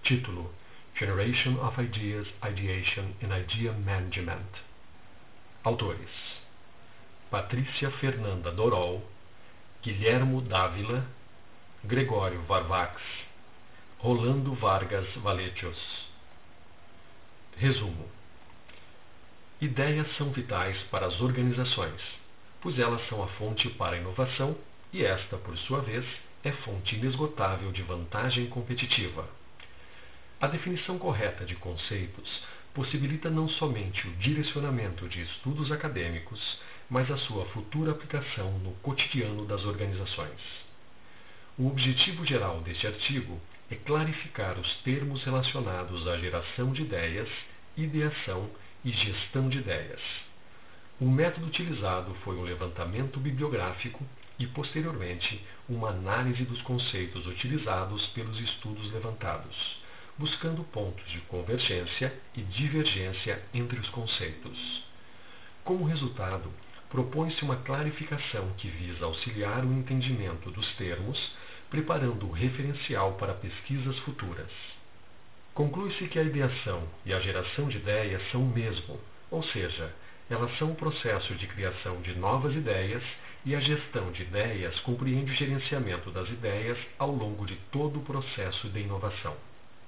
Título: Generation of Ideas, Ideation and Idea Management. Autores: Patrícia Fernanda Dorol, Guilhermo Dávila, Gregório Varvax, Rolando Vargas Valetios. Resumo: ideias são vitais para as organizações, pois elas são a fonte para a inovação e esta, por sua vez, é fonte inesgotável de vantagem competitiva. A definição correta de conceitos possibilita não somente o direcionamento de estudos acadêmicos, mas a sua futura aplicação no cotidiano das organizações. O objetivo geral deste artigo é clarificar os termos relacionados à geração de ideias, ideação e gestão de ideias. O método utilizado foi um levantamento bibliográfico e, posteriormente, uma análise dos conceitos utilizados pelos estudos levantados, buscando pontos de convergência e divergência entre os conceitos. Como resultado, propõe-se uma clarificação que visa auxiliar o entendimento dos termos, preparando o referencial para pesquisas futuras. Conclui-se que a ideação e a geração de ideias são o mesmo, ou seja, elas são o processo de criação de novas ideias e a gestão de ideias compreende o gerenciamento das ideias ao longo de todo o processo de inovação.